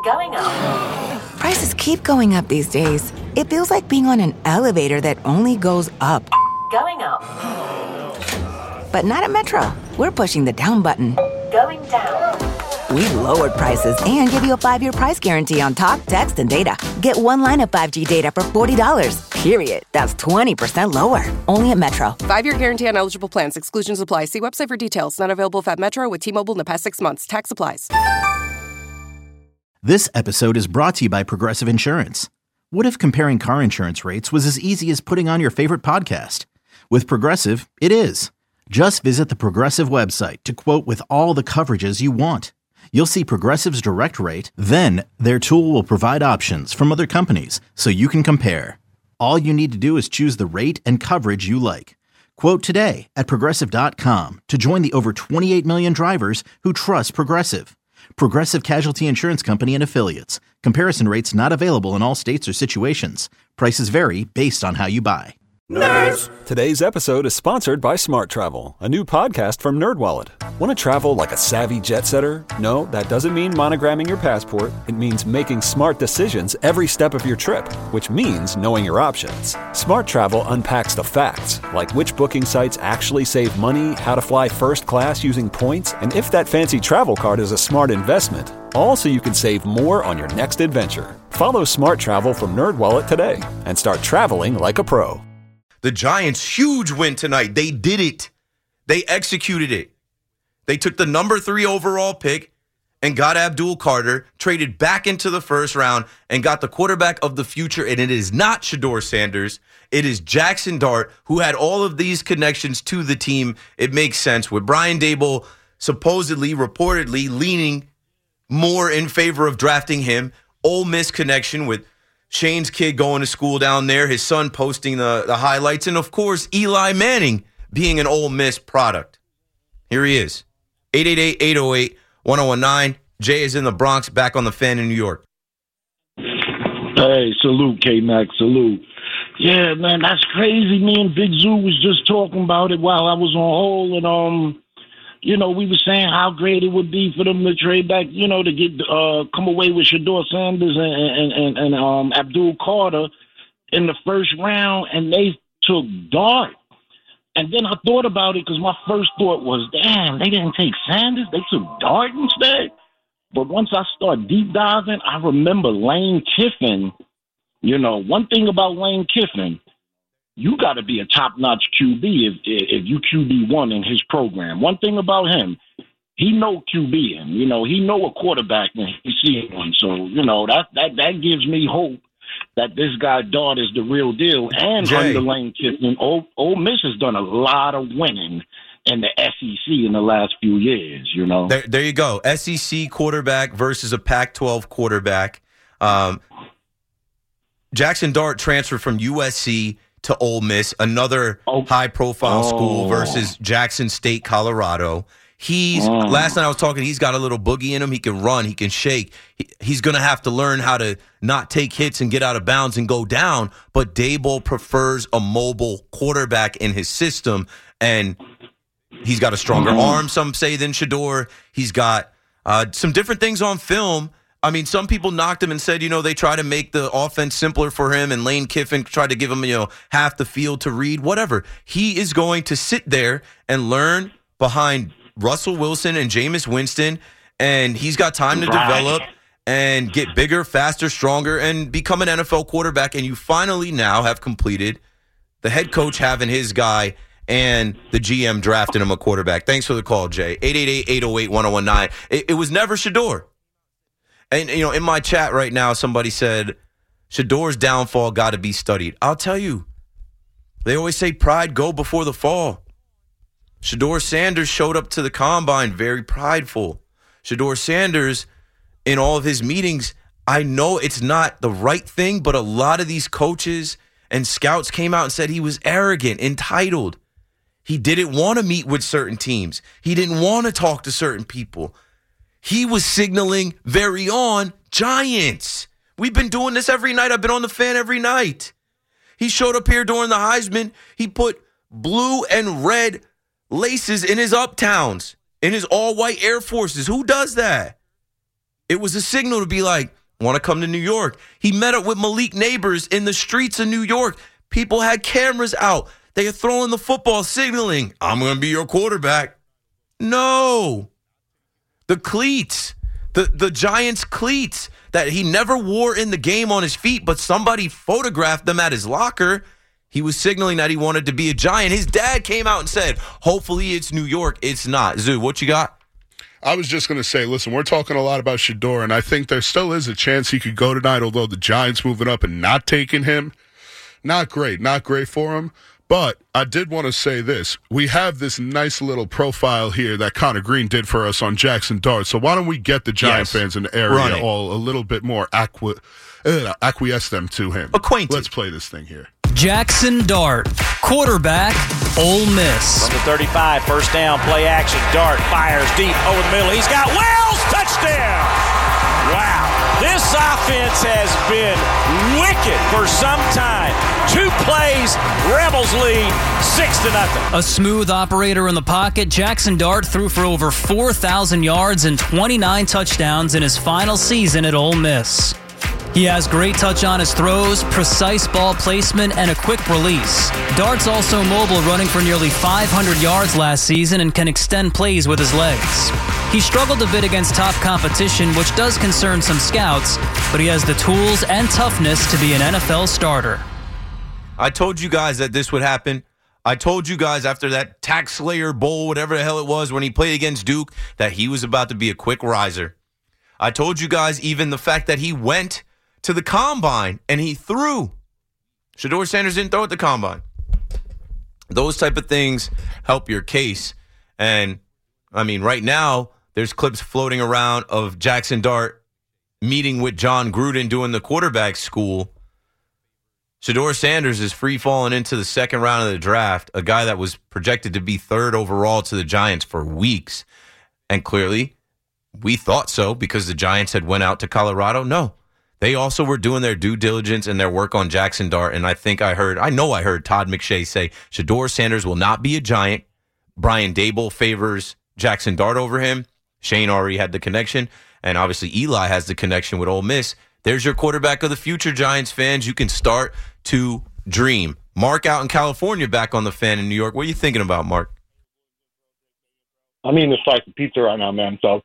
Going up. Prices keep going up these days. It feels like being on an elevator that only goes up. Going up. But not at Metro. We're pushing the down button. Going down. We've lowered prices and give you a 5-year price guarantee on talk, text, and data. Get one line of 5G data for $40, period. That's 20% lower. Only at Metro. 5-year guarantee on eligible plans. Exclusions apply. See website for details. Not available at Metro with T-Mobile in the past 6 months. Tax applies. This episode is brought to you by Progressive Insurance. What if comparing car insurance rates was as easy as putting on your favorite podcast? With Progressive, it is. Just visit the Progressive website to quote with all the coverages you want. You'll see Progressive's direct rate, then their tool will provide options from other companies so you can compare. All you need to do is choose the rate and coverage you like. Quote today at Progressive.com to join the over 28 million drivers who trust Progressive. Progressive Casualty Insurance Company and Affiliates. Comparison rates not available in all states or situations. Prices vary based on how you buy. Nerds! Today's episode is sponsored by Smart Travel, a new podcast from NerdWallet. Want to travel like a savvy jet setter? No, that doesn't mean monogramming your passport. It means making smart decisions every step of your trip, which means knowing your options. Smart Travel unpacks the facts, like which booking sites actually save money, how to fly first class using points, and if that fancy travel card is a smart investment. All so you can save more on your next adventure. Follow Smart Travel from NerdWallet today and start traveling like a pro. The Giants, huge win tonight. They did it. They executed it. They took the number 3 overall pick and got Abdul Carter, traded back into the first round, and got the quarterback of the future. And it is not Shedeur Sanders. It is Jackson Dart, who had all of these connections to the team. It makes sense with Brian Daboll supposedly, reportedly leaning more in favor of drafting him. Ole Miss connection with Shane's kid going to school down there, his son posting the highlights, and, of course, Eli Manning being an Ole Miss product. Here he is. 888-808-1019. Jay is in the Bronx, back on the Fan in New York. Hey, salute, K-Mac, salute. Yeah, man, that's crazy. Me and Big Zoo was just talking about it while I was on hold, and, we were saying how great it would be for them to trade back, to get come away with Shedeur Sanders and Abdul Carter in the first round, and they took Dart. And then I thought about it because my first thought was, damn, they didn't take Sanders, they took Dart instead. But once I start deep diving, I remember Lane Kiffin. One thing about Lane Kiffin, you got to be a top-notch QB if you QB1 in his program. One thing about him, he know QBing. He know a quarterback when he sees one. So, that gives me hope that this guy Dart is the real deal. And Jay, under Lane Kiffin, Ole Miss has done a lot of winning in the SEC in the last few years, There you go. SEC quarterback versus a Pac-12 quarterback. Jackson Dart transferred from USC to Ole Miss, another high-profile school versus Jackson State, Colorado. Last night I was talking, he's got a little boogie in him. He can run, he can shake. He's going to have to learn how to not take hits and get out of bounds and go down, but Daboll prefers a mobile quarterback in his system, and he's got a stronger arm, some say, than Shedeur. He's got some different things on film. I mean, some people knocked him and said, they try to make the offense simpler for him, and Lane Kiffin tried to give him, half the field to read, whatever. He is going to sit there and learn behind Russell Wilson and Jameis Winston, and he's got time to develop and get bigger, faster, stronger, and become an NFL quarterback. And you finally now have completed the head coach having his guy and the GM drafting him a quarterback. Thanks for the call, Jay. 888-808-1019. It was never Shedeur. And, in my chat right now, somebody said, Shedeur's downfall got to be studied. I'll tell you, they always say pride go before the fall. Shedeur Sanders showed up to the combine very prideful. Shedeur Sanders, in all of his meetings, I know it's not the right thing, but a lot of these coaches and scouts came out and said he was arrogant, entitled. He didn't want to meet with certain teams. He didn't want to talk to certain people. He was signaling very on Giants. We've been doing this every night. I've been on the Fan every night. He showed up here during the Heisman. He put blue and red laces in his Uptowns, in his all-white Air Forces. Who does that? It was a signal to be like, want to come to New York. He met up with Malik Neighbors in the streets of New York. People had cameras out. They are throwing the football, signaling, I'm going to be your quarterback. No. The cleats, the Giants cleats that he never wore in the game on his feet, but somebody photographed them at his locker. He was signaling that he wanted to be a Giant. His dad came out and said, hopefully it's New York. It's not. Zoo, what you got? I was just going to say, listen, we're talking a lot about Shedeur, and I think there still is a chance he could go tonight, although the Giants moving up and not taking him, not great for him. But I did want to say this. We have this nice little profile here that Connor Green did for us on Jackson Dart. So why don't we get the Giant fans in the area all a little bit more acquiesce them to him. Acquainted. Let's play this thing here. Jackson Dart, quarterback, Ole Miss. From the 35, first down, play action. Dart fires deep over the middle. He's got Wells, touchdown! Wow, this offense has been wicked for some time. 2 plays, Rebels lead 6-0. A smooth operator in the pocket, Jackson Dart threw for over 4,000 yards and 29 touchdowns in his final season at Ole Miss. He has great touch on his throws, precise ball placement, and a quick release. Dart's also mobile, running for nearly 500 yards last season and can extend plays with his legs. He struggled a bit against top competition, which does concern some scouts, but he has the tools and toughness to be an NFL starter. I told you guys that this would happen. I told you guys after that Tax Slayer Bowl, whatever the hell it was, when he played against Duke, that he was about to be a quick riser. I told you guys even the fact that he went to the combine and he threw. Shedeur Sanders didn't throw at the combine. Those type of things help your case. And, I mean, right now, there's clips floating around of Jackson Dart meeting with John Gruden doing the quarterback school. Shedeur Sanders is free falling into the second round of the draft, a guy that was projected to be 3rd overall to the Giants for weeks. And clearly, we thought so because the Giants had went out to Colorado. No. They also were doing their due diligence and their work on Jackson Dart, and I know I heard Todd McShay say Shedeur Sanders will not be a Giant. Brian Daboll favors Jackson Dart over him. Shane already had the connection, and obviously Eli has the connection with Ole Miss. There's your quarterback of the future, Giants fans. You can start to dream. Mark out in California, back on the Fan in New York. What are you thinking about, Mark? I'm eating a slice of pizza right now, man. So,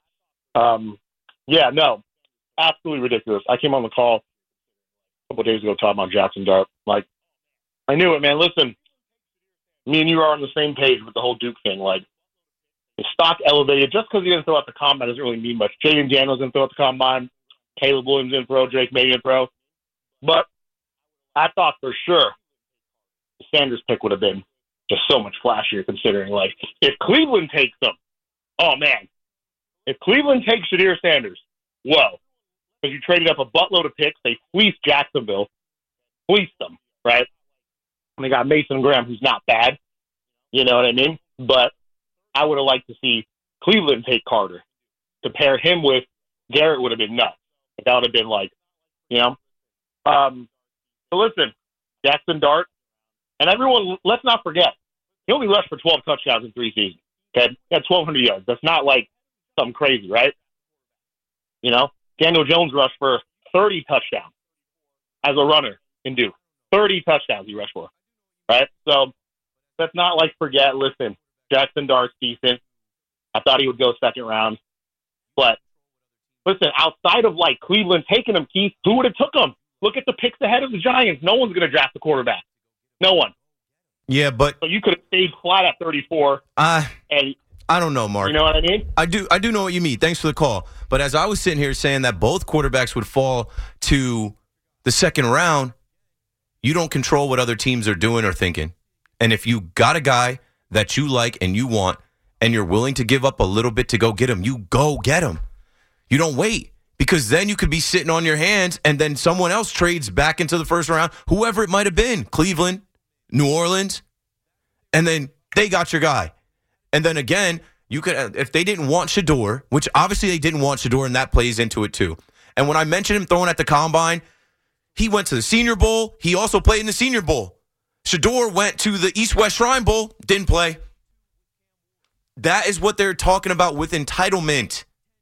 absolutely ridiculous. I came on the call a couple of days ago talking about Jackson Dart. Like, I knew it, man. Listen, me and you are on the same page with the whole Duke thing. Like, the stock elevated just because he didn't throw out the combine doesn't really mean much. Jaden Daniels didn't throw out the combine. Caleb Williams didn't throw. Drake May didn't throw. But I thought for sure the Sanders pick would have been just so much flashier, considering, like, if Cleveland takes them, oh, man. If Cleveland takes Shedeur Sanders, whoa. Because you traded up a buttload of picks. They fleeced Jacksonville. Fleeced them, right? And they got Mason Graham, who's not bad. You know what I mean? But I would have liked to see Cleveland take Carter. To pair him with Garrett would have been nuts. That would have been like, you know. So listen, Jackson Dart. And everyone, let's not forget, he only rushed for 12 touchdowns in 3 seasons. Okay? He had 1,200 yards. That's not like something crazy, right? You know? Daniel Jones rushed for 30 touchdowns as a runner in Duke. 30 touchdowns he rushed for, right? So let's not, like, forget, listen, Jackson Dart's decent. I thought he would go second round. But, listen, outside of, like, Cleveland taking him, Keith, who would have took him? Look at the picks ahead of the Giants. No one's going to draft the quarterback. No one. Yeah, but So you could have stayed flat at 34. And I don't know, Mark. you know what I mean? I do know what you mean. Thanks for the call. But as I was sitting here saying that both quarterbacks would fall to the second round, you don't control what other teams are doing or thinking. And if you got a guy that you like and you want and you're willing to give up a little bit to go get him, you go get him. You don't wait, because then you could be sitting on your hands and then someone else trades back into the first round, whoever it might have been, Cleveland, New Orleans, and then they got your guy. And then again, you could, if they didn't want Shedeur, which obviously they didn't want Shedeur, and that plays into it too. And when I mentioned him throwing at the combine, he went to the Senior Bowl. He also played in the Senior Bowl. Shedeur went to the East-West Shrine Bowl, didn't play. That is what they're talking about with entitlement.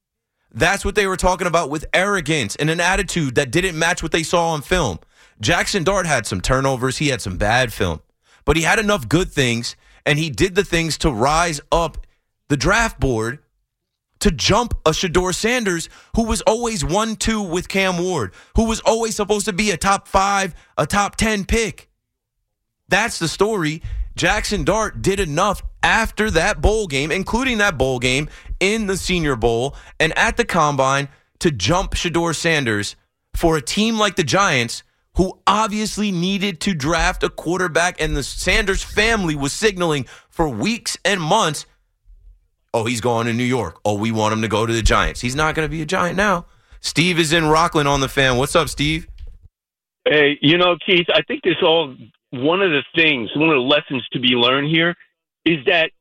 That's what they were talking about with arrogance and an attitude that didn't match what they saw on film. Jackson Dart had some turnovers. He had some bad film. But he had enough good things, and he did the things to rise up the draft board to jump a Shedeur Sanders, who was always 1-2 with Cam Ward, who was always supposed to be a top 5, a top 10 pick. That's the story. Jackson Dart did enough after that bowl game, including that bowl game in the Senior Bowl and at the Combine, to jump Shedeur Sanders for a team like the Giants, who obviously needed to draft a quarterback, and the Sanders family was signaling for weeks and months, oh, he's going to New York. Oh, we want him to go to the Giants. He's not going to be a Giant now. Steve is in Rockland on the Fan. What's up, Steve? Hey, Keith, I think one of the lessons to be learned here is that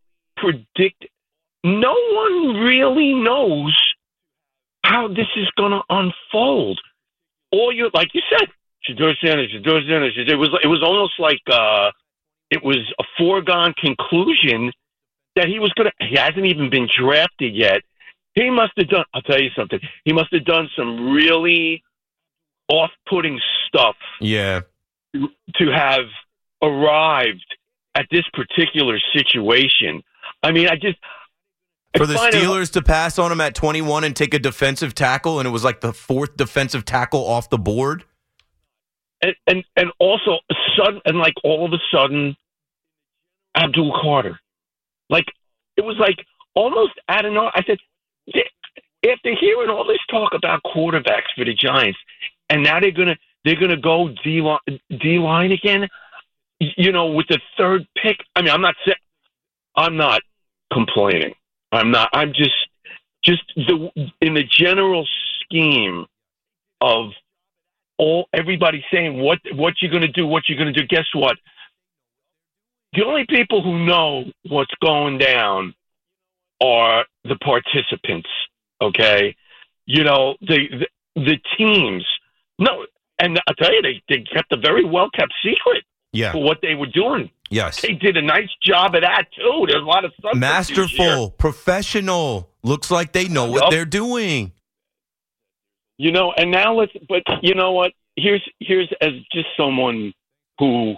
no one really knows how this is going to unfold. Like you said, Shedeur Sanders. It was almost like it was a foregone conclusion that he hasn't even been drafted yet. He must have done, I'll tell you something, he must have done some really off-putting stuff. Yeah. To have arrived at this particular situation. I mean, for the Steelers to pass on him at 21 and take a defensive tackle, and it was like the 4th defensive tackle off the board. And also all of a sudden, Abdul Carter. Like, it was like almost out of nowhere. I said, after hearing all this talk about quarterbacks for the Giants, and now they're gonna go D-line again, with the 3rd pick. I mean, I'm not complaining. I'm just in the general scheme of everybody saying what you're gonna do. Guess what? The only people who know what's going down are the participants, okay? The teams. No, and I'll tell you, they kept a very well-kept secret for what they were doing. Yes. They did a nice job of that, too. There's a lot of stuff. Masterful, professional. Looks like they know what they're doing. And now but you know what? Here's as just someone who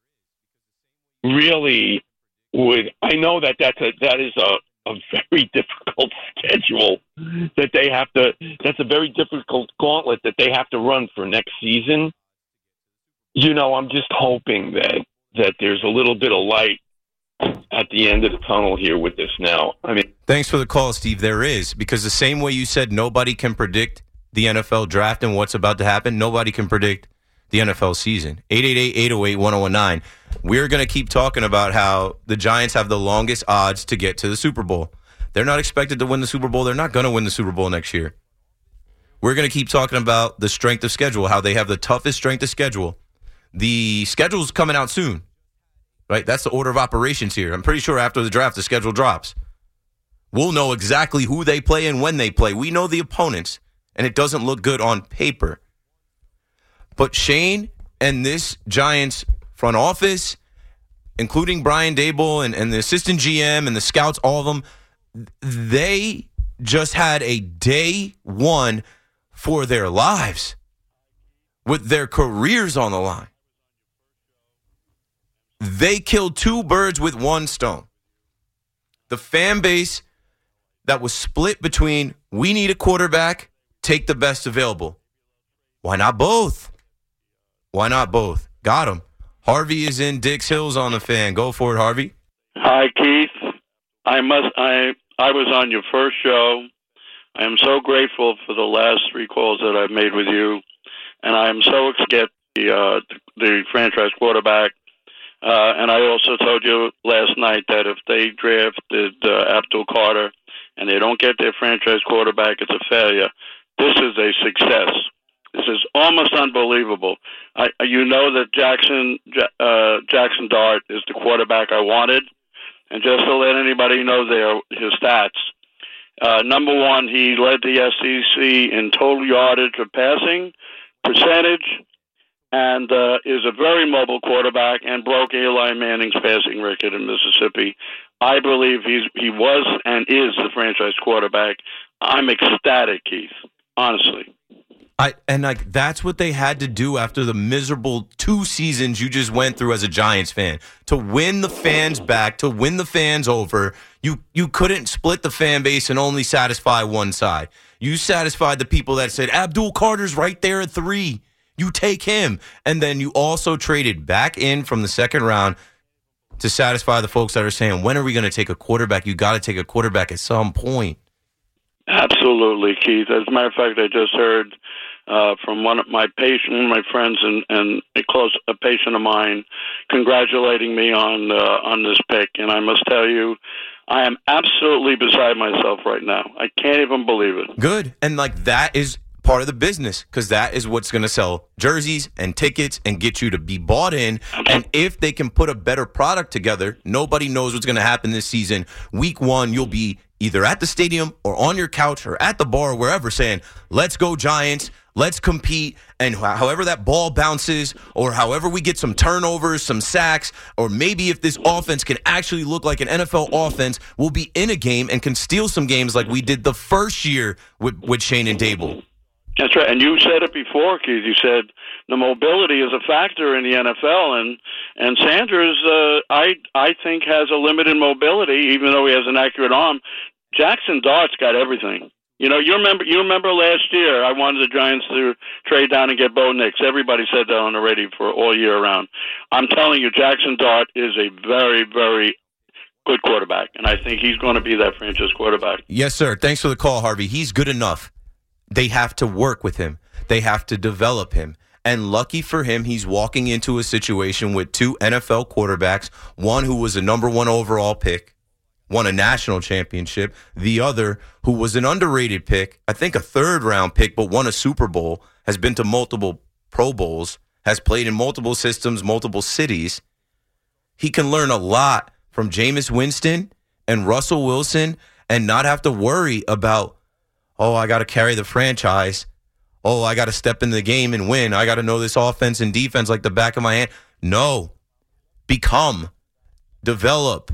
really would, I know that is a very difficult schedule that they have to, that's a very difficult gauntlet that they have to run for next season. I'm just hoping that there's a little bit of light at the end of the tunnel here with this now. I mean, thanks for the call, Steve. There is, because the same way you said nobody can predict the NFL draft and what's about to happen, nobody can predict the NFL season. 888-808-1019. We're going to keep talking about how the Giants have the longest odds to get to the Super Bowl. They're not expected to win the Super Bowl. They're not going to win the Super Bowl next year. We're going to keep talking about the strength of schedule, how they have the toughest strength of schedule. The schedule's coming out soon, right? That's the order of operations here. I'm pretty sure after the draft, the schedule drops. We'll know exactly who they play and when they play. We know the opponents, and it doesn't look good on paper. But Shane and this Giants front office, including Brian Daboll and the assistant GM and the scouts, all of them, they just had a day one for their lives with their careers on the line. They killed 2 birds with 1 stone. The fan base that was split between, we need a quarterback, take the best available. Why not both? Why not both? Got him. Harvey is in Dix Hills on the Fan. Go for it, Harvey. Hi, Keith. I was on your first show. I am so grateful for the last 3 calls that I've made with you, and I am so excited the franchise quarterback. And I also told you last night that if they drafted Abdul Carter and they don't get their franchise quarterback, it's a failure. This is a success. This is almost unbelievable. You know that Jackson Dart is the quarterback I wanted. And just to let anybody know his stats. Number 1, he led the SEC in total yardage of passing percentage, and is a very mobile quarterback and broke Eli Manning's passing record in Mississippi. I believe he was and is the franchise quarterback. I'm ecstatic, Keith. Honestly. That's what they had to do after the miserable 2 seasons you just went through as a Giants fan. To win the fans back, to win the fans over, you couldn't split the fan base and only satisfy one side. You satisfied the people that said, Abdul Carter's right there at 3. You take him. And then you also traded back in from the second round to satisfy the folks that are saying, when are we going to take a quarterback? You got to take a quarterback at some point. Absolutely, Keith. As a matter of fact, I just heard from one of my friends and a patient of mine, congratulating me on this pick. And I must tell you, I am absolutely beside myself right now. I can't even believe it. Good, and that is part of the business, because that is what's going to sell jerseys and tickets and get you to be bought in. And if they can put a better product together, nobody knows what's going to happen this season. Week 1, you'll be either at the stadium or on your couch or at the bar or wherever saying, let's go Giants, let's compete. And however that ball bounces, or however we get some turnovers, some sacks, or maybe if this offense can actually look like an NFL offense, we'll be in a game and can steal some games like we did the first year with Shane and Dable. That's right. And you said it before, Keith. You said the mobility is a factor in the NFL, and Sanders, I think, has a limited mobility, even though he has an accurate arm. Jackson Dart's got everything. You remember last year, I wanted the Giants to trade down and get Bo Nix. Everybody said that on the radio for all year round. I'm telling you, Jackson Dart is a very, very good quarterback, and I think he's going to be that franchise quarterback. Yes, sir. Thanks for the call, Harvey. He's good enough. They have to work with him. They have to develop him. And lucky for him, he's walking into a situation with 2 NFL quarterbacks, one who was a number 1 overall pick, won a national championship, the other who was an underrated pick, I think a 3rd-round pick, but won a Super Bowl, has been to multiple Pro Bowls, has played in multiple systems, multiple cities. He can learn a lot from Jameis Winston and Russell Wilson and not have to worry about, oh, I got to carry the franchise. Oh, I got to step in the game and win. I got to know this offense and defense like the back of my hand. No. Become. Develop.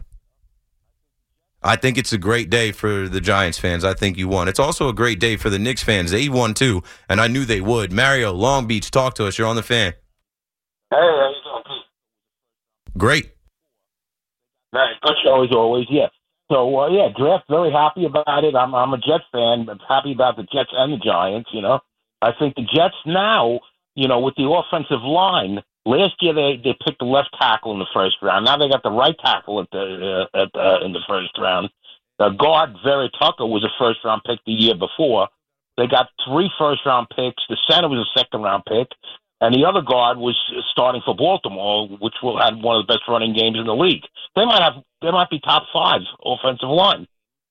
I think it's a great day for the Giants fans. I think you won. It's also a great day for the Knicks fans. They won too, and I knew they would. Mario, Long Beach, talk to us. You're on the Fan. Hey, how you doing? Great. Nice. Good show as always, yeah. So, draft, very happy about it. I'm a Jets fan. I'm happy about the Jets and the Giants, I think the Jets now, with the offensive line, last year they picked the left tackle in the first round. Now they got the right tackle in the first round. The guard, Vera Tucker, was a first-round pick the year before. They got 3 first-round picks. The center was a second-round pick. And the other guard was starting for Baltimore, which will have one of the best running games in the league. They might be top 5 offensive line,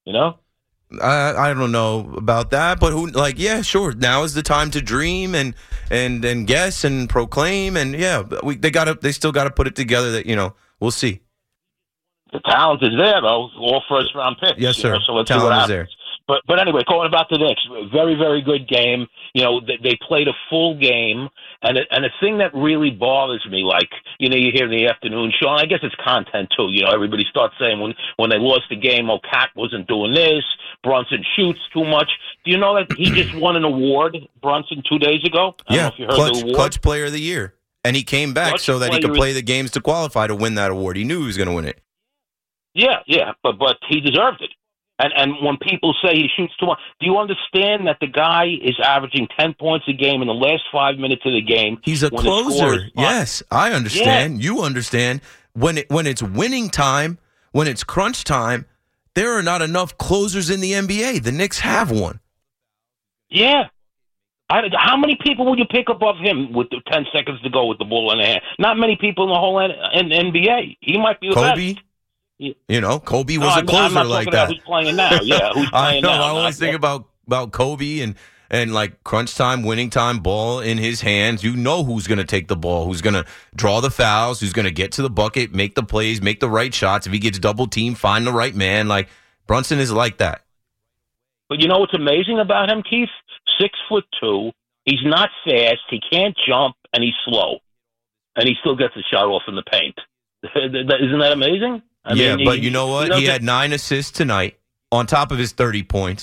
I don't know about that, but sure. Now is the time to dream and guess and proclaim, and they still got to put it together. That we'll see. The talent is there though, all first round picks. Yes, sir. So let's see what happens. There. But anyway, going about the Knicks, very, very good game. They played a full game, and the thing that really bothers me, you hear in the afternoon show, and I guess it's content too. Everybody starts saying when they lost the game, Cat wasn't doing this, Brunson shoots too much. Do you know that he just won an award, Brunson, 2 days ago? I don't know if you heard the award. Clutch Player of the Year, and he came back so that he could play the games to qualify to win that award. He knew he was going to win it. Yeah, but he deserved it. And when people say he shoots too much, do you understand that the guy is averaging 10 points a game in the last 5 minutes of the game? He's a closer. Yes, I understand. Yeah. You understand. When it's winning time, when it's crunch time, there are not enough closers in the NBA. The Knicks have one. Yeah. How many people would you pick above him with the 10 seconds to go with the ball in the hand? Not many people in the whole NBA. He might be the Kobe? best. Kobe was a closer like that. Who's playing now? Yeah, who's playing now? I always think about Kobe and crunch time, winning time, ball in his hands. You know who's going to take the ball, who's going to draw the fouls, who's going to get to the bucket, make the plays, make the right shots. If he gets double teamed, find the right man. Brunson is like that. But you know what's amazing about him, Keith? 6'2". He's not fast. He can't jump, and he's slow, and he still gets a shot off in the paint. Isn't that amazing? But you know what? He had 9 assists tonight on top of his 30 points.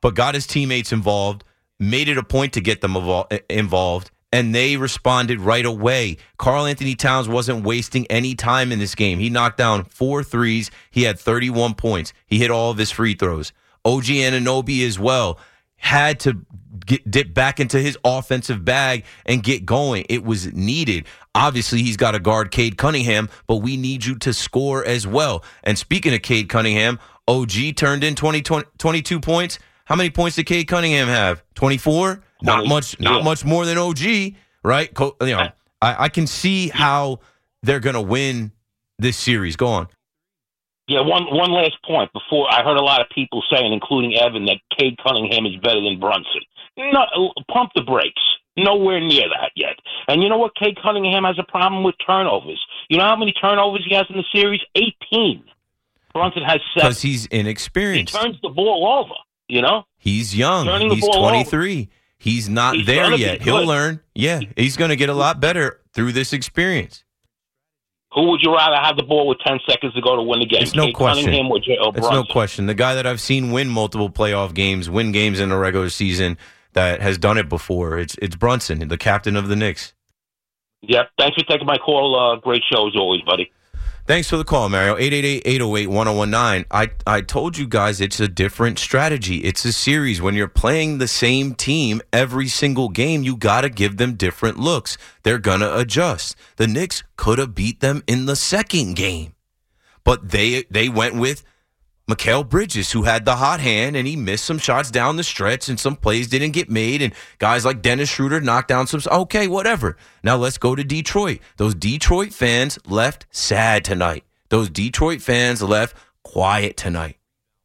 but got his teammates involved, made it a point to get them involved, and they responded right away. Karl Anthony Towns wasn't wasting any time in this game. He knocked down 4 threes. He had 31 points. He hit all of his free throws. OG Anunoby as well had to dip back into his offensive bag and get going. It was needed. Obviously, he's got to guard Cade Cunningham, but we need you to score as well. And speaking of Cade Cunningham, OG turned in 22 points. How many points did Cade Cunningham have? 24? Not much more than OG, right? I can see how they're going to win this series. Go on. Yeah, one last point. Before, I heard a lot of people saying, including Evan, that Cade Cunningham is better than Brunson. No, pump the brakes. Nowhere near that yet. And you know what? Cade Cunningham has a problem with turnovers. You know how many turnovers he has in the series? 18. Brunson has 7. Because he's inexperienced. He turns the ball over, you know? He's young. He's 23. Over. He's not there yet. He'll learn. Yeah, he's going to get a lot better through this experience. Who would you rather have the ball with 10 seconds to go to win the game? It's no question. Cunningham or it's no question. The guy that I've seen win multiple playoff games, win games in the regular season, that has done it before, it's Brunson, the captain of the Knicks. Yep. Thanks for taking my call. Great show as always, buddy. Thanks for the call, Mario. 888-808-1019. I told you guys it's a different strategy. It's a series. When you're playing the same team every single game, you got to give them different looks. They're going to adjust. The Knicks could have beat them in the second game, but they went with Mikal Bridges, who had the hot hand, and he missed some shots down the stretch, and some plays didn't get made, and guys like Dennis Schroeder knocked down some. Okay, whatever. Now let's go to Detroit. Those Detroit fans left sad tonight. Those Detroit fans left quiet tonight.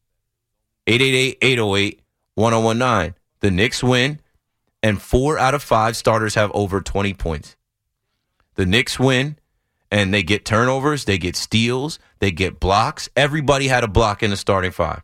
888-808-1019. The Knicks win, and 4 out of 5 starters have over 20 points. The Knicks win, and they get turnovers, they get steals, they get blocks. Everybody had a block in the starting 5.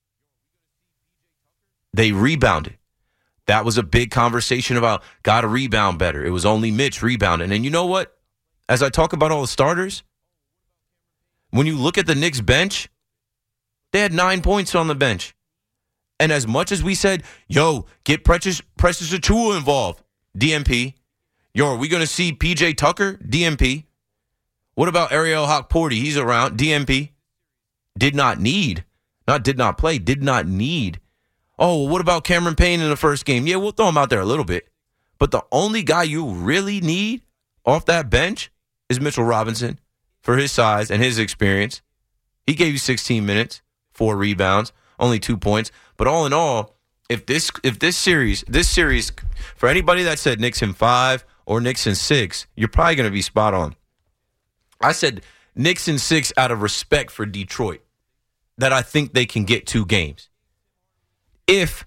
They rebounded. That was a big conversation about got to rebound better. It was only Mitch rebounding. And you know what? As I talk about all the starters, when you look at the Knicks bench, they had 9 points on the bench. And as much as we said, yo, get Precious Achiuwa involved, DMP. Yo, are we going to see PJ Tucker? DMP. What about Ariel Hawk-Porty? He's around. DMP. Did not need. Not did not play. Did not need. Oh, what about Cameron Payne in the first game? Yeah, we'll throw him out there a little bit. But the only guy you really need off that bench is Mitchell Robinson for his size and his experience. He gave you 16 minutes, 4 rebounds, only 2 points. But all in all, if this series, for anybody that said Knicks in 5 or Knicks in 6, you're probably going to be spot on. I said Knicks in 6 out of respect for Detroit, that I think they can get 2 games. If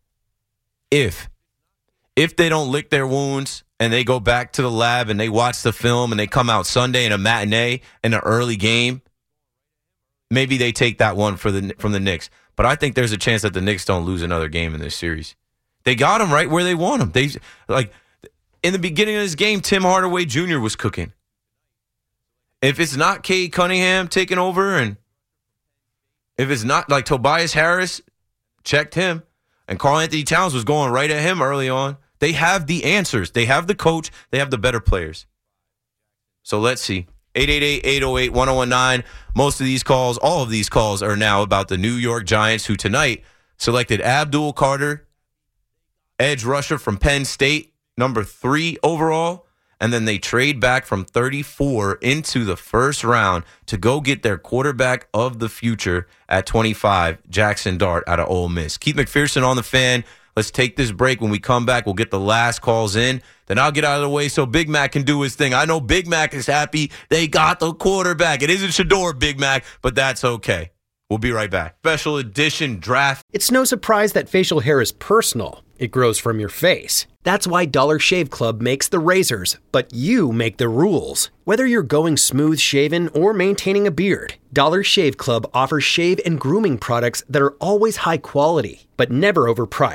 they don't lick their wounds and they go back to the lab and they watch the film and they come out Sunday in a matinee in an early game, maybe they take that one from the Knicks. But I think there's a chance that the Knicks don't lose another game in this series. They got them right where they want them. In the beginning of this game, Tim Hardaway Jr. was cooking. If it's not Cade Cunningham taking over, and if it's not like Tobias Harris checked him, and Karl Anthony Towns was going right at him early on, they have the answers. They have the coach. They have the better players. So let's see. 888-808-1019. Most of these calls, all of these calls are now about the New York Giants, who tonight selected Abdul Carter, edge rusher from Penn State, number 3 overall. And then they trade back from 34 into the first round to go get their quarterback of the future at 25, Jackson Dart out of Ole Miss. Keith McPherson on the Fan. Let's take this break. When we come back, we'll get the last calls in. Then I'll get out of the way so Big Mac can do his thing. I know Big Mac is happy they got the quarterback. It isn't Shedeur, Big Mac, but that's okay. We'll be right back. Special edition draft. It's no surprise that facial hair is personal. It grows from your face. That's why Dollar Shave Club makes the razors, but you make the rules. Whether you're going smooth shaven or maintaining a beard, Dollar Shave Club offers shave and grooming products that are always high quality, but never overpriced.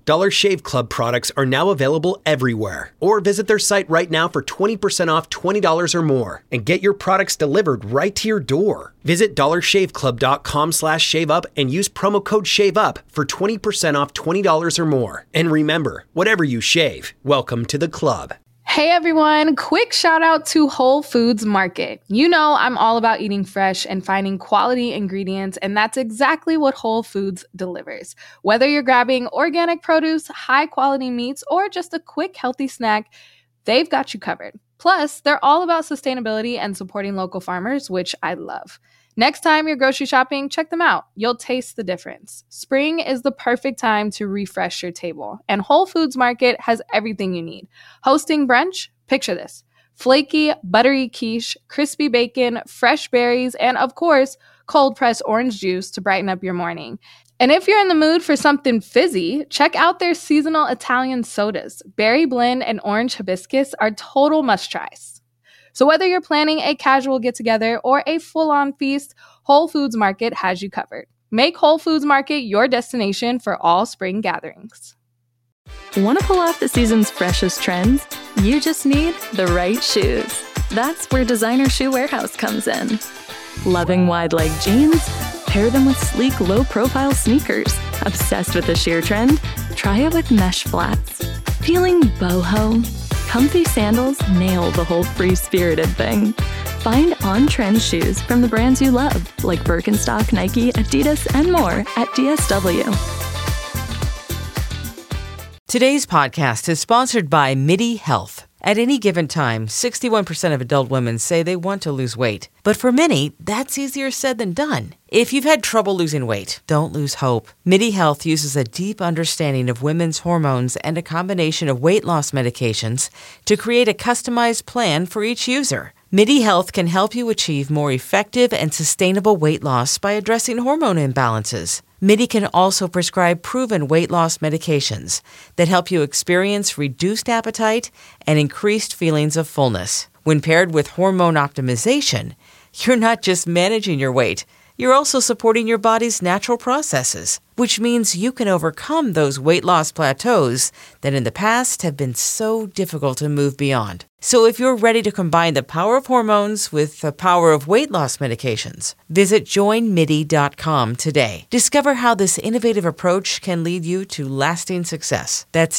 Dollar Shave Club products are now available everywhere. Or visit their site right now for 20% off $20 or more and get your products delivered right to your door. Visit dollarshaveclub.com/shaveup and use promo code SHAVEUP for 20% off $20 or more. And remember, whatever you shave, welcome to the club. Hey everyone, quick shout out to Whole Foods Market. You know I'm all about eating fresh and finding quality ingredients, and that's exactly what Whole Foods delivers. Whether you're grabbing organic produce, high quality meats, or just a quick healthy snack, they've got you covered. Plus, they're all about sustainability and supporting local farmers, which I love. Next time you're grocery shopping, check them out. You'll taste the difference. Spring is the perfect time to refresh your table, and Whole Foods Market has everything you need. Hosting brunch? Picture this. Flaky, buttery quiche, crispy bacon, fresh berries, and of course, cold-pressed orange juice to brighten up your morning. And if you're in the mood for something fizzy, check out their seasonal Italian sodas. Berry blend and orange hibiscus are total must-tries. So whether you're planning a casual get-together or a full-on feast, Whole Foods Market has you covered. Make Whole Foods Market your destination for all spring gatherings. Want to pull off the season's freshest trends? You just need the right shoes. That's where Designer Shoe Warehouse comes in. Loving wide-leg jeans? Pair them with sleek, low-profile sneakers. Obsessed with the sheer trend? Try it with mesh flats. Feeling boho? Comfy sandals nail the whole free-spirited thing. Find on-trend shoes from the brands you love, like Birkenstock, Nike, Adidas, and more at DSW. Today's podcast is sponsored by MIDI Health. At any given time, 61% of adult women say they want to lose weight. But for many, that's easier said than done. If you've had trouble losing weight, don't lose hope. MIDI Health uses a deep understanding of women's hormones and a combination of weight loss medications to create a customized plan for each user. MIDI Health can help you achieve more effective and sustainable weight loss by addressing hormone imbalances. MIDI can also prescribe proven weight loss medications that help you experience reduced appetite and increased feelings of fullness. When paired with hormone optimization, you're not just managing your weight, you're also supporting your body's natural processes, which means you can overcome those weight loss plateaus that in the past have been so difficult to move beyond. So if you're ready to combine the power of hormones with the power of weight loss medications, visit joinmidi.com today. Discover how this innovative approach can lead you to lasting success. That's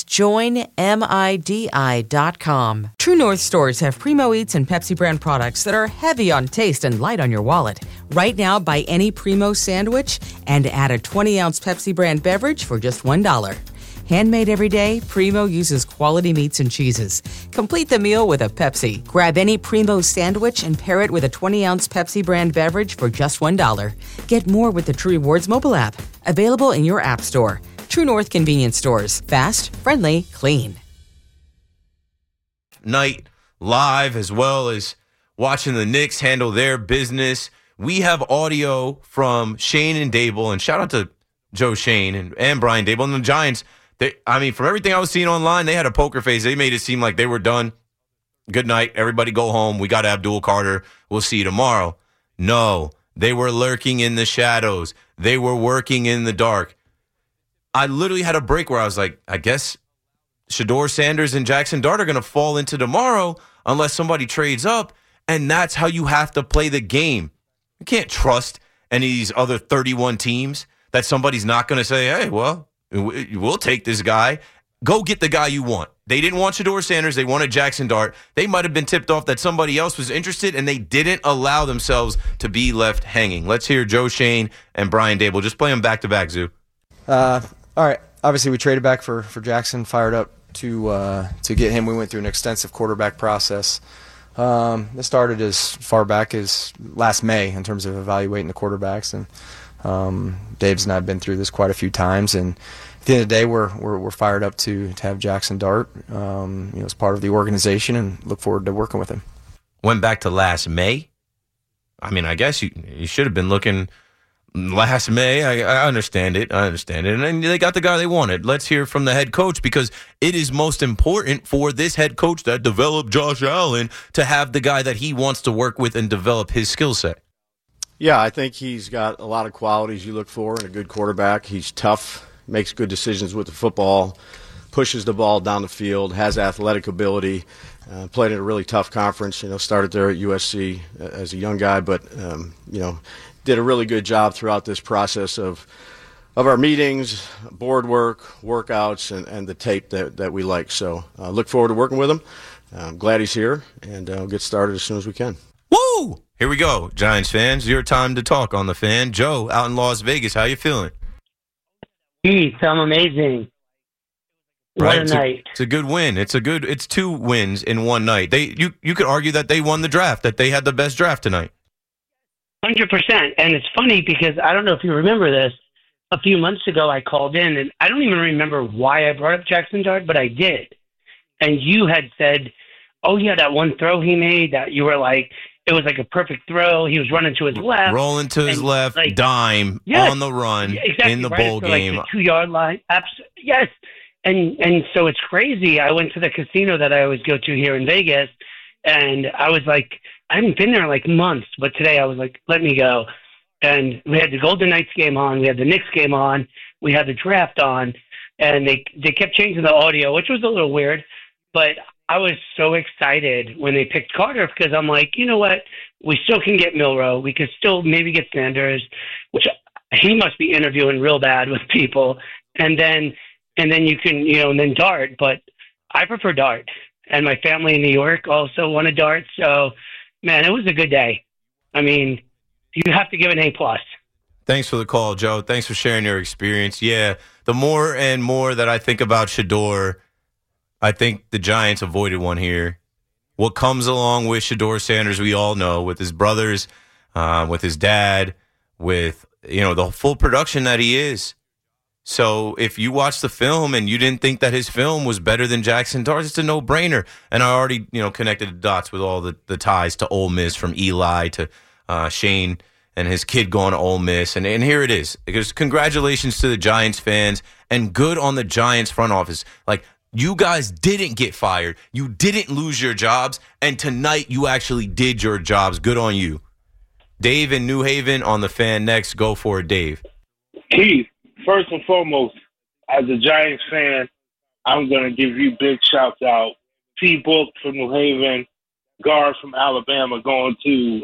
joinmidi.com. True North stores have Primo Eats and Pepsi brand products that are heavy on taste and light on your wallet. Right now, buy any Primo sandwich and add a 20-ounce Pepsi brand beverage for just $1. Handmade every day, Primo uses quality meats and cheeses. Complete the meal with a Pepsi. Grab any Primo sandwich and pair it with a 20-ounce Pepsi brand beverage for just $1. Get more with the True Rewards mobile app. Available in your app store. True North convenience stores. Fast, friendly, clean. Night live, as well as watching the Knicks handle their business. We have audio from Shane and Dable, and shout out to Joe Shane and Brian Dable and the Giants. From everything I was seeing online, they had a poker face. They made it seem like they were done. Good night. Everybody go home. We got Abdul Carter. We'll see you tomorrow. No, they were lurking in the shadows. They were working in the dark. I literally had a break where I was like, I guess Shedeur Sanders and Jackson Dart are going to fall into tomorrow unless somebody trades up, and that's how you have to play the game. You can't trust any of these other 31 teams that somebody's not going to say, hey, well, we'll take this guy. Go get the guy you want. They didn't want Shedeur Sanders. They wanted Jackson Dart. They might have been tipped off that somebody else was interested, and they didn't allow themselves to be left hanging. Let's hear Joe Shane and Brian Dable. Just play them back-to-back, Zoo. All right. Obviously, we traded back for Jackson, fired up to get him. We went through an extensive quarterback process. It started as far back as last May in terms of evaluating the quarterbacks, and Dave's and I have been through this quite a few times, and at the end of the day, we're fired up to have Jackson Dart, as part of the organization, and look forward to working with him. Went back to last May. I guess you should have been looking last May. I understand it. And then they got the guy they wanted. Let's hear from the head coach, because it is most important for this head coach that developed Josh Allen to have the guy that he wants to work with and develop his skill set. Yeah, I think he's got a lot of qualities you look for in a good quarterback. He's tough. makes good decisions with the football, pushes the ball down the field, has athletic ability. Played in a really tough conference. Started there at USC as a young guy, but did a really good job throughout this process of our meetings, board work, workouts, and the tape that we like. So look forward to working with him. I'm glad he's here, and we'll get started as soon as we can. Woo! Here we go, Giants fans. Your time to talk on The Fan. Joe, out in Las Vegas, how you feeling? Heath, I'm amazing. Right? What a night. It's a good win. It's 2 wins in one night. You could argue that they won the draft, that they had the best draft tonight. 100%. And it's funny because I don't know if you remember this. A few months ago, I called in, and I don't even remember why I brought up Jackson Dart, but I did. And you had said, oh, yeah, that one throw he made, that you were like, it was like a perfect throw. He was running to his left. Rolling to his left, dime, on the run, exactly, in the right bowl after, game. Like the 2-yard line. Yes. And so it's crazy. I went to the casino that I always go to here in Vegas, and I was like, I haven't been there in like months, but today I was like, let me go. And we had the Golden Knights game on, we had the Knicks game on, we had the draft on, and they kept changing the audio, which was a little weird, but I was so excited when they picked Carter because I'm like, you know what? We still can get Milroe. We could still maybe get Sanders, which he must be interviewing real bad with people. And then you can, and then Dart. But I prefer Dart. And my family in New York also wanted Dart. So, man, it was a good day. I mean, you have to give an A+. Thanks for the call, Joe. Thanks for sharing your experience. Yeah, the more and more that I think about Shedeur, I think the Giants avoided one here. What comes along with Shedeur Sanders, we all know, with his brothers, with his dad, with the full production that he is. So if you watch the film and you didn't think that his film was better than Jackson Dart, it's a no-brainer. And I already connected the dots with all the ties to Ole Miss, from Eli to Shane and his kid going to Ole Miss. And here it is. Because congratulations to the Giants fans, and good on the Giants front office. Like, you guys didn't get fired. You didn't lose your jobs. And tonight you actually did your jobs. Good on you. Dave in New Haven on The Fan next. Go for it, Dave. Keith, first and foremost, as a Giants fan, I'm going to give you big shouts out. T-Book from New Haven, Guard from Alabama going to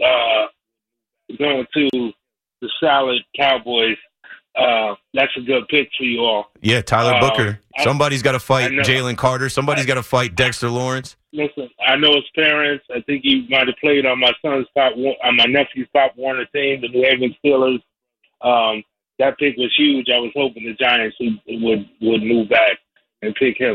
the Salad Cowboys. That's a good pick for you all. Yeah, Tyler Booker. Somebody's got to fight Jalen Carter. Somebody's got to fight Dexter Lawrence. Listen, I know his parents. I think he might have played on my nephew's Pop Warner team, the New England Steelers. That pick was huge. I was hoping the Giants would move back and pick him.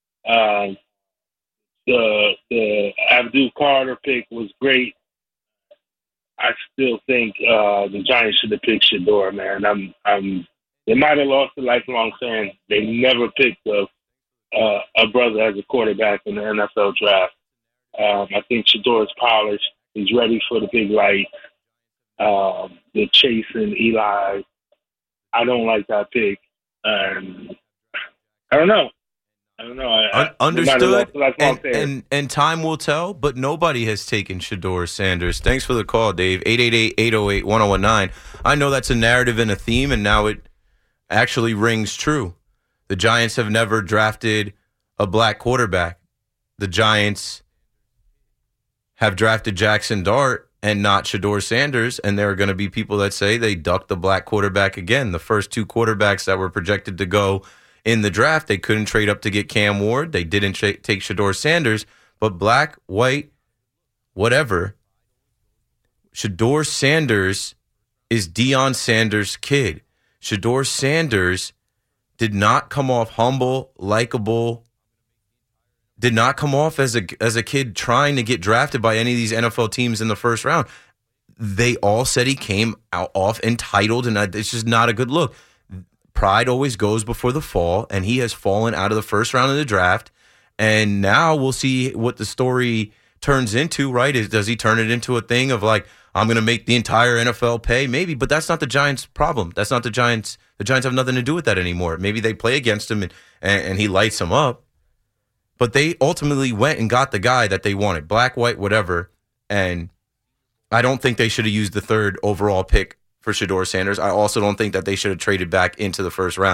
The Abdul Carter pick was great. I still think the Giants should have picked Shedeur, man. They might have lost a lifelong fan. They never picked a brother as a quarterback in the NFL draft. I think Shedeur is polished. He's ready for the big light. The Chase and Eli, I don't like that pick. I don't know. Understood. And time will tell, but nobody has taken Shedeur Sanders. Thanks for the call, Dave. 888-808-1019. I know that's a narrative and a theme, and now it actually rings true. The Giants have never drafted a black quarterback. The Giants have drafted Jackson Dart and not Shedeur Sanders, and there are going to be people that say they ducked the black quarterback again. The first 2 quarterbacks that were projected to go in the draft, they couldn't trade up to get Cam Ward. They didn't take Shedeur Sanders, but black, white, whatever. Shedeur Sanders is Deion Sanders' kid. Shedeur Sanders did not come off humble, likable, did not come off as a kid trying to get drafted by any of these NFL teams in the first round. They all said he came off entitled, and it's just not a good look. Pride always goes before the fall, and he has fallen out of the first round of the draft. And now we'll see what the story turns into, right? Does he turn it into a thing of like, I'm going to make the entire NFL pay? Maybe, but that's not the Giants' problem. That's not the Giants. The Giants have nothing to do with that anymore. Maybe they play against him and he lights them up. But they ultimately went and got the guy that they wanted, black, white, whatever. And I don't think they should have used the 3rd overall pick for Shedeur Sanders. I also don't think that they should have traded back into the first round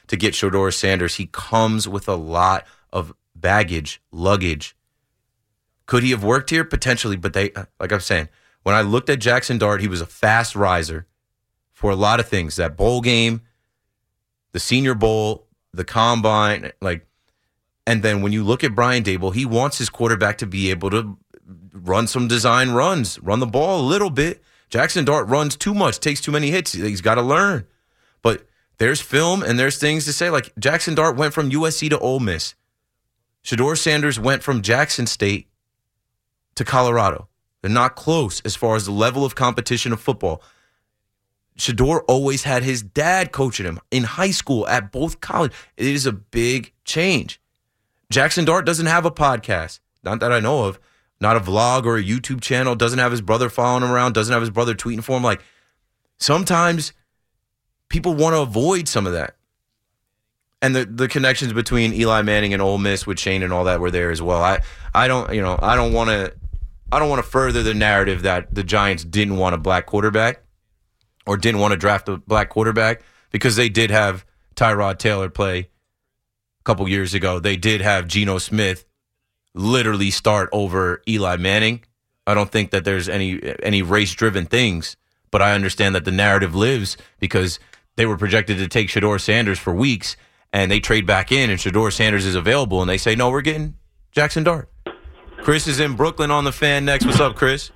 to get Shedeur Sanders. He comes with a lot of luggage. Could he have worked here? Potentially, but like I'm saying, when I looked at Jackson Dart, he was a fast riser for a lot of things. That bowl game, the Senior Bowl, the Combine, and then when you look at Brian Daboll, he wants his quarterback to be able to run some design runs, run the ball a little bit. Jackson Dart runs too much, takes too many hits. He's got to learn. But there's film and there's things to say. Like Jackson Dart went from USC to Ole Miss. Shedeur Sanders went from Jackson State to Colorado. They're not close as far as the level of competition of football. Shedeur always had his dad coaching him in high school at both college. It is a big change. Jackson Dart doesn't have a podcast, not that I know of, not a vlog or a YouTube channel, doesn't have his brother following him around, doesn't have his brother tweeting for him. Like, sometimes people want to avoid some of that. And the connections between Eli Manning and Ole Miss with Shane and all that were there as well. I don't want to further the narrative that the Giants didn't want a black quarterback or didn't want to draft a black quarterback, because they did have Tyrod Taylor play a couple years ago. They did have Geno Smith literally start over Eli Manning. I don't think that there's any race-driven things, but I understand that the narrative lives because they were projected to take Shedeur Sanders for weeks, and they trade back in, and Shedeur Sanders is available, and they say, no, we're getting Jackson Dart. Chris is in Brooklyn on the Fan next. What's up, Chris?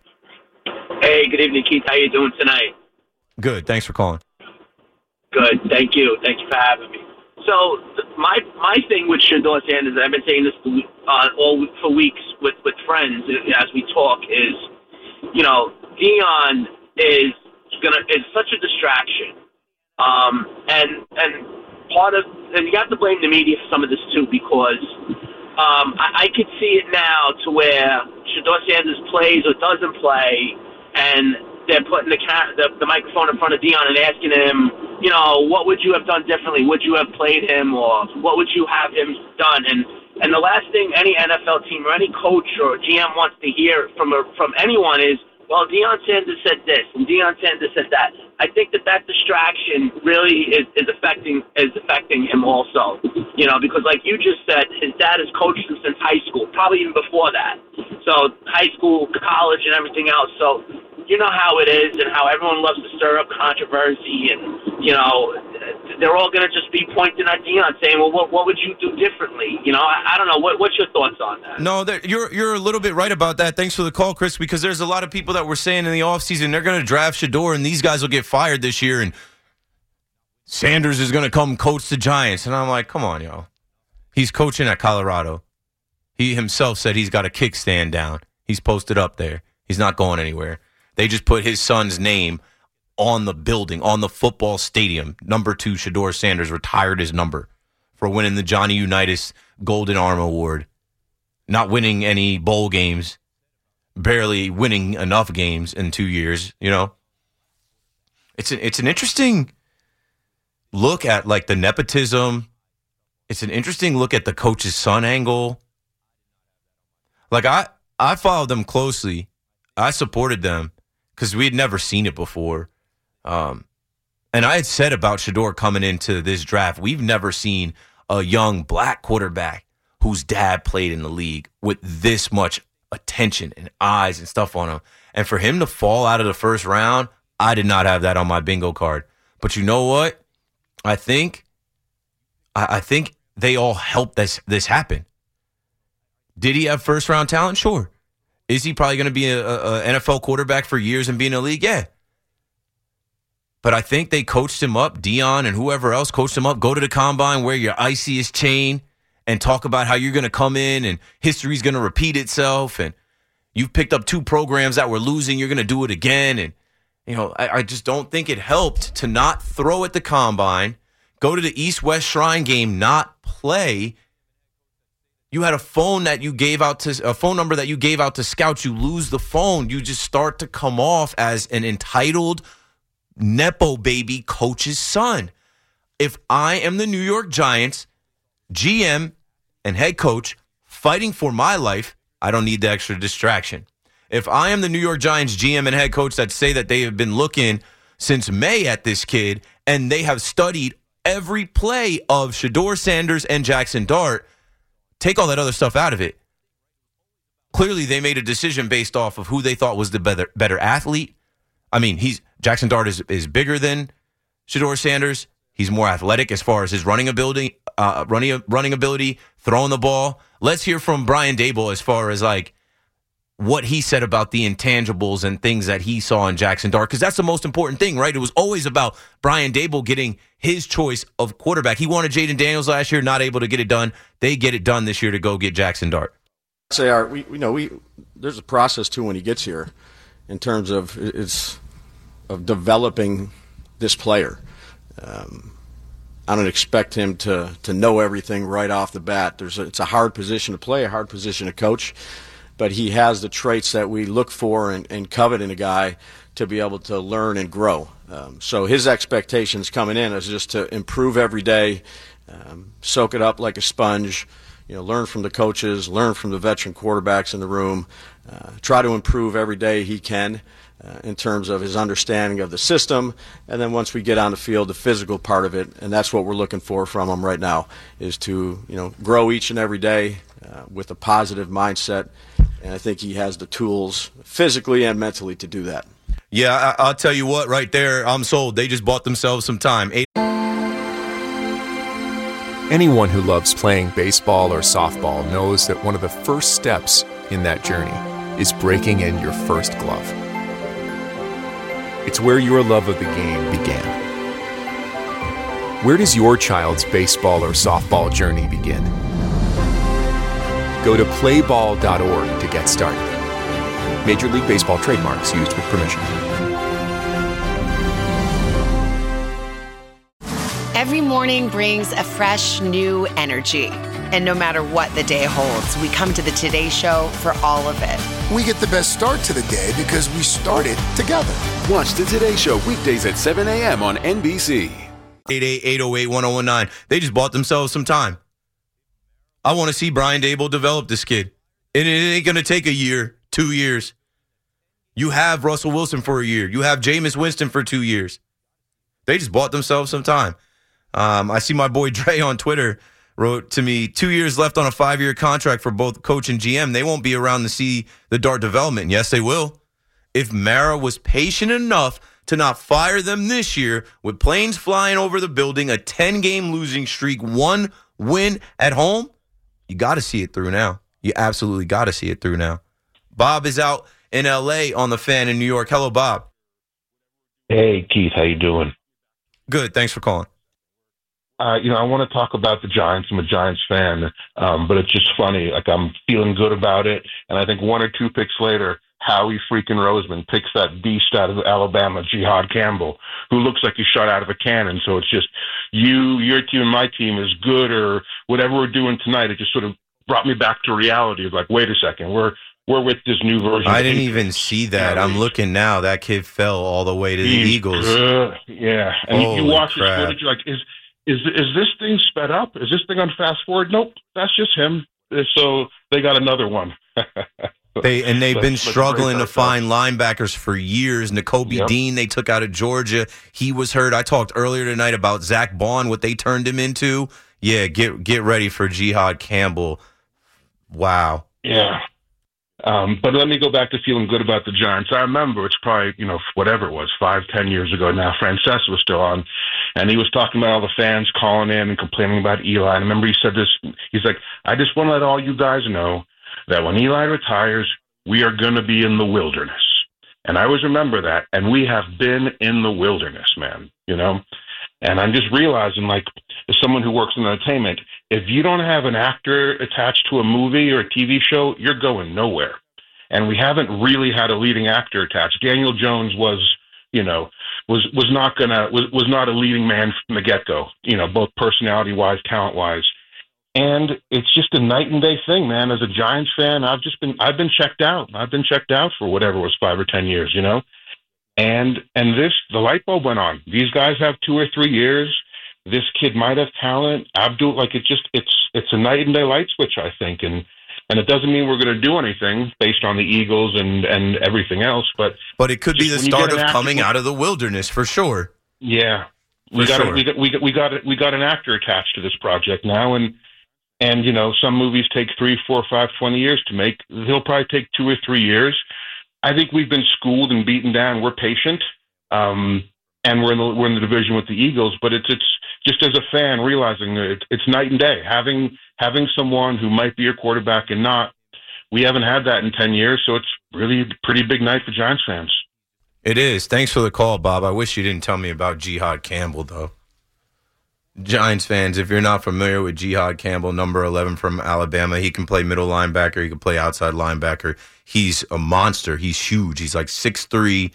Hey, good evening, Keith. How you doing tonight? Good. Thanks for calling. Good. Thank you. Thank you for having me. So my thing with Shedeur Sanders, I've been saying this for weeks with friends as we talk, is, Deion is such a distraction, and you have to blame the media for some of this too, because I could see it now to where Shedeur Sanders plays or doesn't play, and they're putting the microphone in front of Deion and asking him, what would you have done differently? Would you have played him, or what would you have him done? And the last thing any NFL team or any coach or GM wants to hear from anyone is, well, Deion Sanders said this and Deion Sanders said that. I think that distraction really is affecting him also. Because like you just said, his dad has coached him since high school, probably even before that. So high school, college, and everything else. So you know how it is and how everyone loves to stir up controversy, and, they're all going to just be pointing at Deion saying, well, what would you do differently? I don't know. What's your thoughts on that? No, you're a little bit right about that. Thanks for the call, Chris, because there's a lot of people that were saying in the offseason they're going to draft Shedeur and these guys will get fired this year and Sanders is going to come coach the Giants. And I'm like, come on, yo. He's coaching at Colorado. He himself said he's got a kickstand down. He's posted up there. He's not going anywhere. They just put his son's name on the building, on the football stadium. Number 2, Shedeur Sanders retired his number for winning the Johnny Unitas Golden Arm Award. Not winning any bowl games. Barely winning enough games in 2 years, It's an interesting look at, like, the nepotism. It's an interesting look at the coach's son angle. Like, I followed them closely. I supported them because we had never seen it before. And I had said about Shedeur coming into this draft, we've never seen a young black quarterback whose dad played in the league with this much attention and eyes and stuff on him. And for him to fall out of the first round, I did not have that on my bingo card. But you know what? I think they all helped this happen. Did he have first-round talent? Sure. Is he probably going to be a NFL quarterback for years and be in the league? Yeah. But I think they coached him up, Deion and whoever else coached him up, go to the Combine, wear your iciest chain, and talk about how you're going to come in and history's going to repeat itself, and you've picked up 2 programs that were losing, you're going to do it again. And, I just don't think it helped to not throw at the Combine, go to the East-West Shrine game, not play. You had a phone number that you gave out to scouts. You lose the phone. You just start to come off as an entitled Nepo baby coach's son. If I am the New York Giants GM and head coach fighting for my life, I don't need the extra distraction. If I am the New York Giants GM and head coach that say that they have been looking since May at this kid and they have studied every play of Shedeur Sanders and Jackson Dart. Take all that other stuff out of it. Clearly, they made a decision based off of who they thought was the better athlete. I mean, Jackson Dart is bigger than Shedeur Sanders. He's more athletic as far as his running ability, throwing the ball. Let's hear from Brian Daboll as far as like what he said about the intangibles and things that he saw in Jackson Dart, because that's the most important thing, right? It was always about Brian Daboll getting his choice of quarterback. He wanted Jaden Daniels last year, not able to get it done. They get it done this year to go get Jackson Dart. There's a process too when he gets here, in terms of developing this player. I don't expect him to know everything right off the bat. It's a hard position to play, a hard position to coach, but he has the traits that we look for and covet in a guy to be able to learn and grow. So his expectations coming in is just to improve every day, soak it up like a sponge, learn from the coaches, learn from the veteran quarterbacks in the room, try to improve every day he can in terms of his understanding of the system. And then once we get on the field, the physical part of it, and that's what we're looking for from him right now, is to grow each and every day with a positive mindset. And I think he has the tools physically and mentally to do that. Yeah, I'll tell you what, right there, I'm sold. They just bought themselves some time. Anyone who loves playing baseball or softball knows that one of the first steps in that journey is breaking in your first glove. It's where your love of the game began. Where does your child's baseball or softball journey begin? Go to playball.org to get started. Major League Baseball trademarks used with permission. Every morning brings a fresh, new energy. And no matter what the day holds, we come to the Today Show for all of it. We get the best start to the day because we started together. Watch the Today Show weekdays at 7 a.m. on NBC. 888-808-1019. They just bought themselves some time. I want to see Brian Daboll develop this kid. And it ain't going to take a year, 2 years. You have Russell Wilson for a year. You have Jameis Winston for 2 years. They just bought themselves some time. I see my boy Dre on Twitter wrote to me, 2 years left on a 5-year contract for both coach and GM. They won't be around to see the Dart development. Yes, they will. If Mara was patient enough to not fire them this year with planes flying over the building, a 10-game losing streak, 1 win at home, you got to see it through now. You absolutely got to see it through now. Bob is out in L.A. on the Fan in New York. Hello, Bob. Hey, Keith. How you doing? Good. Thanks for calling. I want to talk about the Giants. I'm a Giants fan, but it's just funny. Like, I'm feeling good about it, and I think 1 or 2 picks later, Howie freaking Roseman picks that beast out of Alabama, Jihad Campbell, who looks like he's shot out of a cannon. So it's just your team and my team is good, or whatever we're doing tonight. It just sort of brought me back to reality. It's like, wait a second, we're with this new version. I didn't even see that. I'm looking now. That kid fell all the way to the Eagles. Yeah, and you watch his footage, you're like, is this thing sped up? Is this thing on fast forward? Nope, that's just him. So they got another one. They've been struggling to find linebackers for years. Nakobe Dean, they took out of Georgia. He was hurt. I talked earlier tonight about Zach Bond, what they turned him into. Yeah, get ready for Jihad Campbell. Wow. Yeah. But let me go back to feeling good about the Giants. I remember it's probably, whatever it was, 5-10 years ago now, Francesa was still on, and he was talking about all the fans calling in and complaining about Eli. And I remember he said this, he's like, I just want to let all you guys know that when Eli retires, we are going to be in the wilderness. And I always remember that. And we have been in the wilderness, man, And I'm just realizing, like, as someone who works in entertainment, if you don't have an actor attached to a movie or a TV show, you're going nowhere. And we haven't really had a leading actor attached. Daniel Jones was not a leading man from the get-go, both personality-wise, talent-wise. And it's just a night and day thing, man. As a Giants fan, I've been checked out. I've been checked out for whatever it was, 5 or 10 years, And the light bulb went on. These guys have 2 or 3 years. This kid might have talent. Abdul, it's a night and day light switch, I think. And it doesn't mean we're going to do anything based on the Eagles and everything else. But it could be the start of coming out of the wilderness for sure. Yeah. we got an actor attached to this project now, and some movies take 3, 4, 5, 20 years to make. He'll probably take 2 or 3 years. I think we've been schooled and beaten down. We're patient, and we're in the division with the Eagles. But it's just as a fan realizing that it's night and day. Having someone who might be your quarterback and not. We haven't had that in 10 years, so it's really a pretty big night for Giants fans. It is. Thanks for the call, Bob. I wish you didn't tell me about Jihad Campbell, though. Giants fans, if you're not familiar with Jihad Campbell, number 11 from Alabama, he can play middle linebacker. He can play outside linebacker. He's a monster. He's huge. He's like 6'3",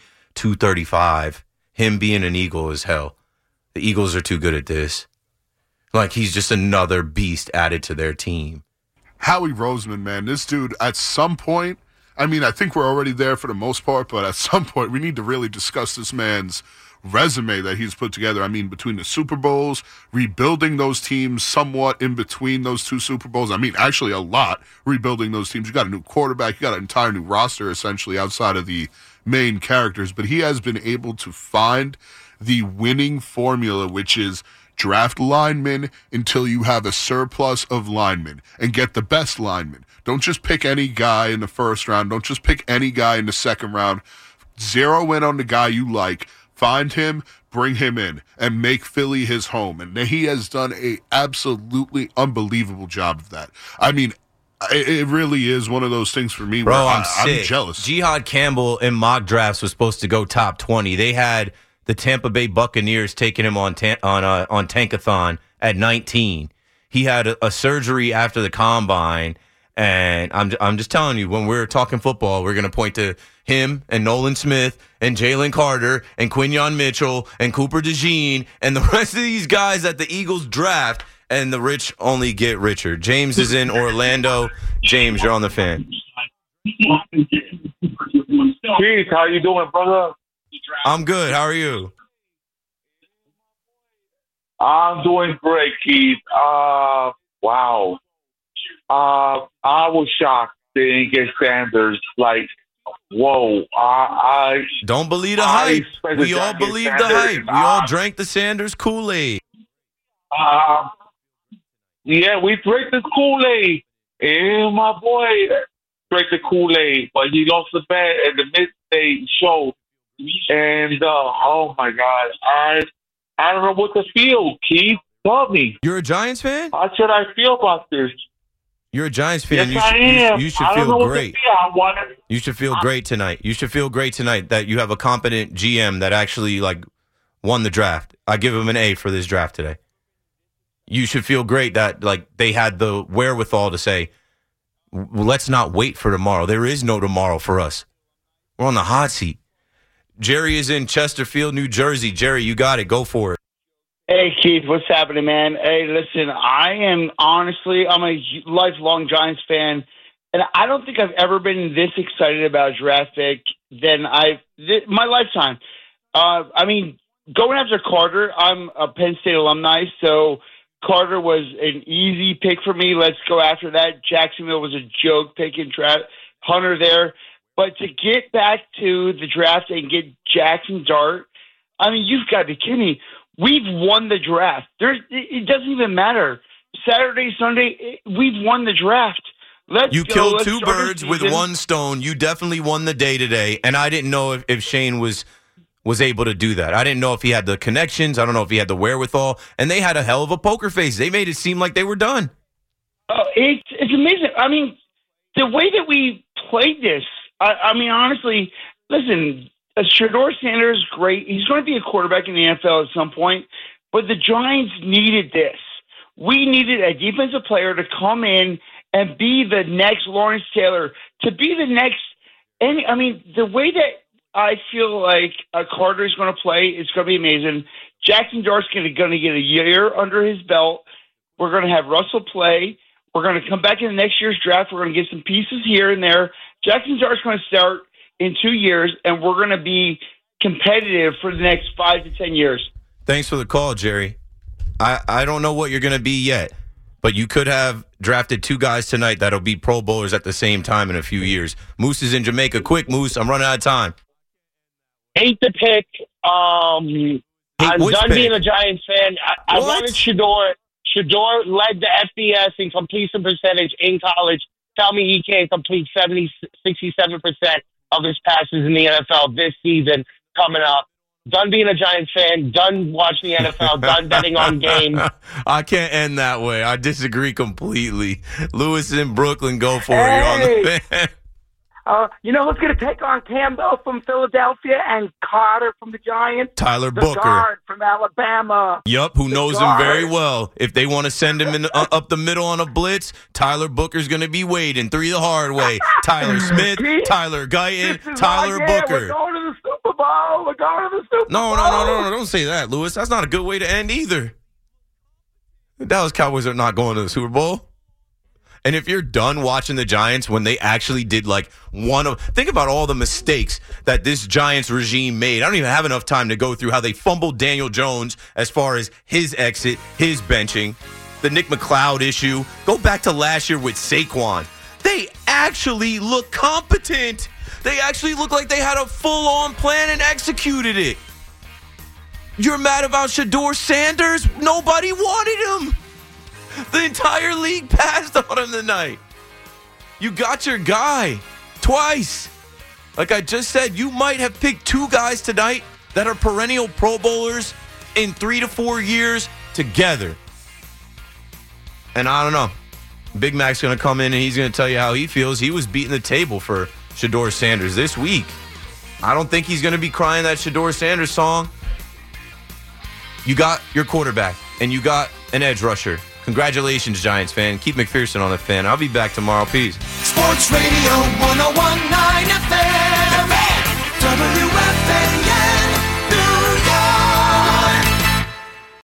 235. Him being an Eagle is hell. The Eagles are too good at this. Like, he's just another beast added to their team. Howie Roseman, man, this dude, at some point, I mean, I think we're already there for the most part, but at some point we need to really discuss this man's resume that he's put together. I mean, between the Super Bowls, rebuilding those teams somewhat in between those 2 Super Bowls. I mean, actually a lot rebuilding those teams. You got a new quarterback, you got an entire new roster essentially outside of the main characters, but he has been able to find the winning formula, which is draft linemen until you have a surplus of linemen and get the best linemen. Don't just pick any guy in the first round. Don't just pick any guy in the second round. Zero in on the guy you like. Find him, bring him in, and make Philly his home. And he has done a absolutely unbelievable job of that. I mean, it really is one of those things for me where I'm jealous. Jihad Campbell in mock drafts was supposed to go top 20. They had the Tampa Bay Buccaneers taking him on Tankathon at 19. He had a surgery after the combine, and I'm just telling you, when we're talking football, we're going to point to him and Nolan Smith and Jalen Carter and Quinyon Mitchell and Cooper DeJean and the rest of these guys that the Eagles draft, and the rich only get richer. James is in Orlando. James, you're on the Fan. Keith, how you doing, brother? I'm good. How are you? I'm doing great, Keith. Wow. I was shocked they didn't get Sanders. Like, whoa. I don't believe the hype. We all believe the hype. We all drank the Sanders Kool-Aid. Yeah, we drank the Kool-Aid. And my boy drank the Kool-Aid, but he lost the bet at the mid-stage show. And oh my God, I don't know what to feel. Keith, tell me. You're a Giants fan? How should I feel about this? You're a Giants fan. Yes, I am. You should I don't feel know great. what to feel. You should feel great tonight. You should feel great tonight that you have a competent GM that actually won the draft. I give him an A for this draft today. You should feel great that they had the wherewithal to say, let's not wait for tomorrow. There is no tomorrow for us. We're on the hot seat. Jerry is in Chesterfield, New Jersey. Jerry, you got it. Go for it. Hey, Keith, what's happening, man? Hey, listen, I'm a lifelong Giants fan, and I don't think I've ever been this excited about a draft pick than my lifetime. I mean, going after Carter, I'm a Penn State alumni, so Carter was an easy pick for me. Let's go after that. Jacksonville was a joke pick and Hunter there. But to get back to the draft and get Jackson Dart, I mean, you've got to be kidding me. We've won the draft. It doesn't even matter. Saturday, Sunday, we've won the draft. You killed two birds with one stone. You definitely won the day today. And I didn't know if Shane was able to do that. I didn't know if he had the connections. I don't know if he had the wherewithal. And they had a hell of a poker face. They made it seem like they were done. Oh, it's amazing. I mean, the way that we played this, I mean, honestly, listen, Shedeur Sanders is great. He's going to be a quarterback in the NFL at some point, but the Giants needed this. We needed a defensive player to come in and be the next Lawrence Taylor, to be the next I mean, the way that I feel like Carter is going to play is going to be amazing. Jackson Dart's going to get a year under his belt. We're going to have Russell play. We're going to come back in the next year's draft. We're going to get some pieces here and there. Jackson Dart's going to start in 2 years, and we're going to be competitive for the next 5 to 10 years. Thanks for the call, Jerry. I don't know what you're going to be yet, but you could have drafted two guys tonight that'll be Pro Bowlers at the same time in a few years. Moose is in Jamaica. Quick, Moose. I'm running out of time. Hate the pick. I'm done being a Giants fan. I wanted Shador. Shador led the FBS in completion percentage in college. Tell me he can't complete 67% of his passes in the NFL this season coming up. Done being a Giants fan. Done watching the NFL. Done betting on games. I can't end that way. I disagree completely. Lewis in Brooklyn, go for it. You're on the fan. Who's going to take on Campbell from Philadelphia and Carter from the Giants? Tyler the Booker. Guard from Alabama. Yup, who knows him very well. If they want to send him in, up the middle on a blitz, Tyler Booker's going to be waiting. 3 the hard way. Tyler Smith, Tyler Guyton, Tyler Booker. We're going to the Super Bowl. We're going to the Super Bowl. No. Don't say that, Lewis. That's not a good way to end either. The Dallas Cowboys are not going to the Super Bowl. And if you're done watching the Giants when they actually did think about all the mistakes that this Giants regime made. I don't even have enough time to go through how they fumbled Daniel Jones as far as his exit, his benching, the Nick McLeod issue. Go back to last year with Saquon. They actually look competent. They actually look like they had a full-on plan and executed it. You're mad about Shador Sanders? Nobody wanted him. The entire league passed on him tonight. You got your guy twice. Like I just said, you might have picked 2 guys tonight that are perennial Pro Bowlers in 3 to 4 years together. And I don't know. Big Mac's going to come in and he's going to tell you how he feels. He was beating the table for Shador Sanders this week. I don't think he's going to be crying that Shador Sanders song. You got your quarterback and you got an edge rusher. Congratulations, Giants fan. Keep McPherson on the fan. I'll be back tomorrow. Peace. Sports Radio 101.9 FM. WFAN.